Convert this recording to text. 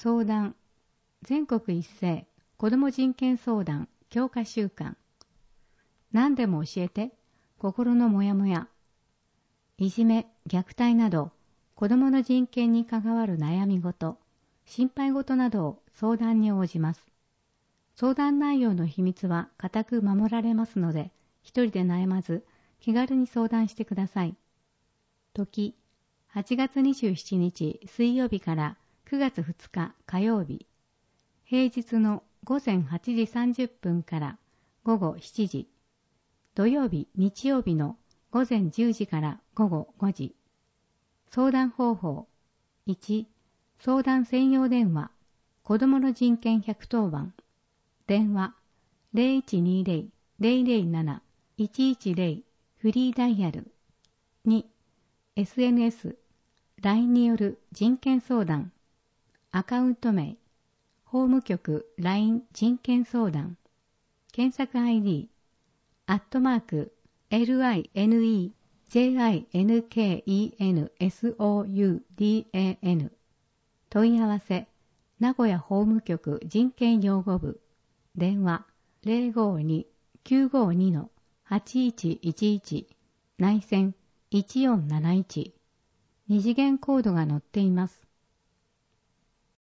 相談、全国一斉子ども人権相談強化週間。何でも教えて、心のモヤモヤ。いじめ、虐待など、子どもの人権に関わる悩み事、心配事などを相談に応じます。相談内容の秘密は固く守られますので、一人で悩まず、気軽に相談してください。時、8月27日水曜日から9月2日火曜日。平日の午前8時30分から午後7時。土曜日、日曜日の午前10時から午後5時。相談方法。1、相談専用電話。子どもの人権110番。電話 0120-007-110 フリーダイヤル。2、SNS、LINE による人権相談。アカウント名、法務局 LINE 人権相談。検索 ID、@LINEJINKENSOUDAN。問い合わせ、名古屋法務局人権擁護部。電話 052-952-8111 内線1471。二次元コードが載っています。